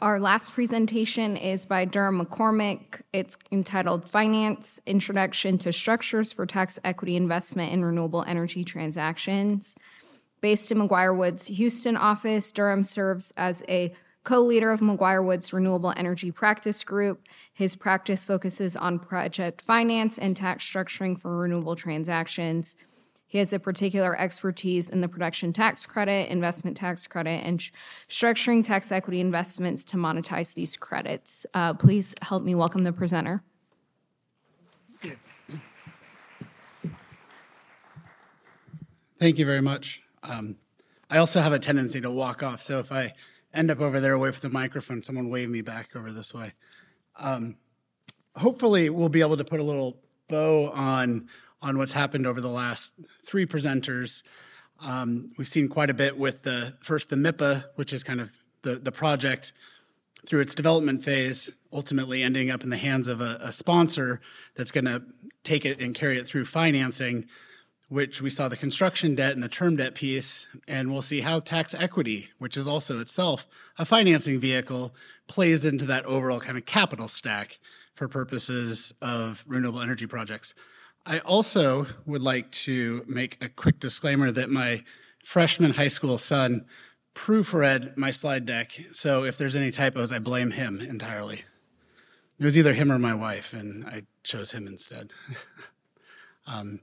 Our last presentation is by Durham McCormick. It's entitled Finance, Introduction to Structures for Tax Equity Investment in Renewable Energy Transactions. Based in McGuire Woods' Houston office, Durham serves as a co-leader of McGuire Woods' Renewable Energy Practice Group. His practice focuses on project finance and tax structuring for renewable transactions. He has a particular expertise in the production tax credit, investment tax credit, and structuring tax equity investments to monetize these credits. Please help me welcome the presenter. Thank you very much. I also have a tendency to walk off, so if I end up over there away from the microphone, someone wave me back over this way. Hopefully, we'll be able to put a little bow on what's happened over the last three presenters. We've seen quite a bit with the MIPA, which is kind of the project through its development phase, ultimately ending up in the hands of a sponsor that's going to take it and carry it through financing, which we saw the construction debt and the term debt piece, and we'll see how tax equity, which is also itself a financing vehicle, plays into that overall kind of capital stack for purposes of renewable energy projects. I also would like to make a quick disclaimer that my freshman high school son proofread my slide deck, so if there's any typos, I blame him entirely. It was either him or my wife, and I chose him instead. And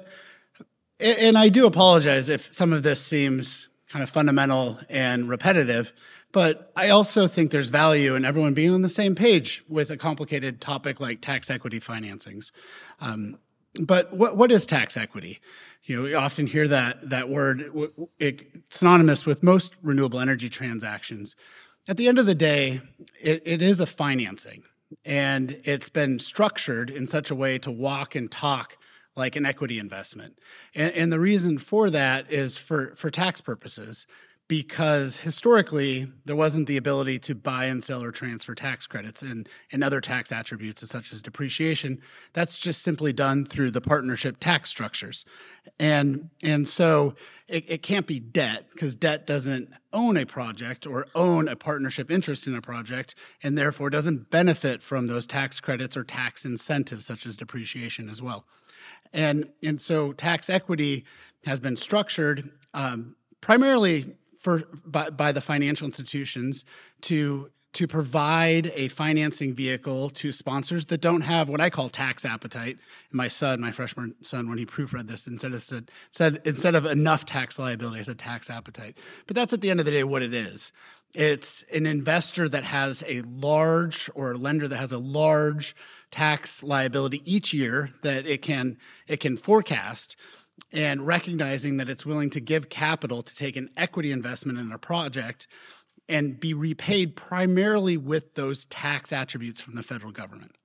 I do apologize if some of this seems kind of fundamental and repetitive, but I also think there's value in everyone being on the same page with a complicated topic like tax equity financings. But what is tax equity? You know, we often hear that word synonymous with most renewable energy transactions. At the end of the day, it is a financing, and it's been structured in such a way to walk and talk like an equity investment. And the reason for that is for tax purposes, because historically there wasn't the ability to buy and sell or transfer tax credits and other tax attributes such as depreciation. That's just simply done through the partnership tax structures. And so it can't be debt, because debt doesn't own a project or own a partnership interest in a project, and therefore doesn't benefit from those tax credits or tax incentives such as depreciation as well. And so tax equity has been structured primarily by the financial institutions to provide a financing vehicle to sponsors that don't have what I call tax appetite. My freshman son, when he proofread this, instead of enough tax liability, I said tax appetite. But that's at the end of the day what it is. It's an investor that has a large, or a lender that has a large tax liability each year that it can forecast, and recognizing that it's willing to give capital to take an equity investment in a project and be repaid primarily with those tax attributes from the federal government.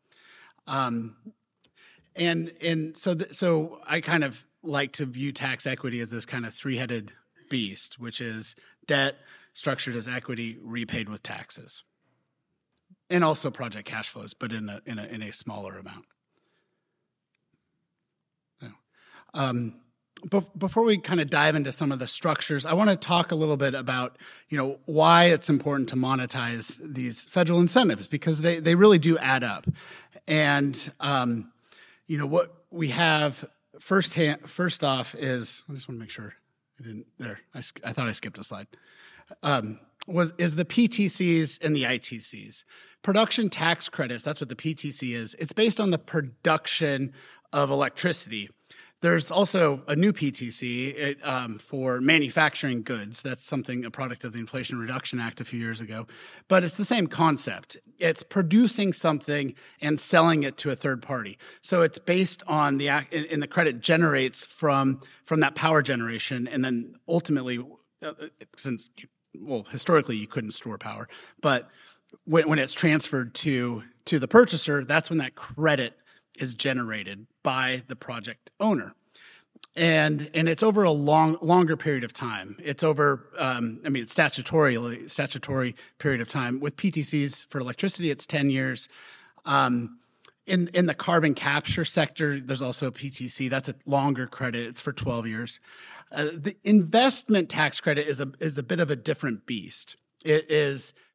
So I kind of like to view tax equity as this kind of three-headed beast, which is debt structured as equity, repaid with taxes, and also project cash flows, but in a smaller amount. Before we kind of dive into some of the structures, I want to talk a little bit about, why it's important to monetize these federal incentives, because they really do add up. And, what we have first off is, I just want to make sure I thought I skipped a slide, is the PTCs and the ITCs. Production tax credits, that's what the PTC is. It's based on the production of electricity. There's also a new PTC for manufacturing goods. That's a product of the Inflation Reduction Act a few years ago. But it's the same concept. It's producing something and selling it to a third party. So it's based on the credit generates from that power generation, and then ultimately, historically you couldn't store power, but when it's transferred to the purchaser, that's when that credit is generated by the project owner. And it's over a longer period of time. It's over, it's statutory period of time. With PTCs for electricity, it's 10 years. In the carbon capture sector, there's also PTC. That's a longer credit. It's for 12 years. The investment tax credit is a bit of a different beast. It is